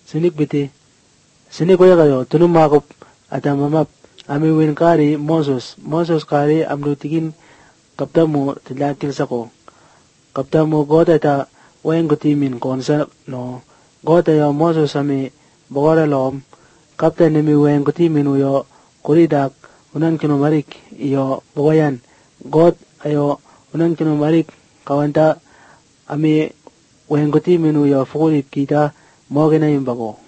sinik biti sinik waya kayo tunum makop atamamap ami win kari Moses kari amdu tigin kaptamu tilakil sako kaptamu gota ta wayan gutimin konsa no gota yo Moses ami bogora lom kapta nemi wayan gutimin uyo kuridak unan kinumarik iyo bogoyan God ayo unan kinumarik kawanta ami wayan gutimin uyo fukulit kita mogena imbago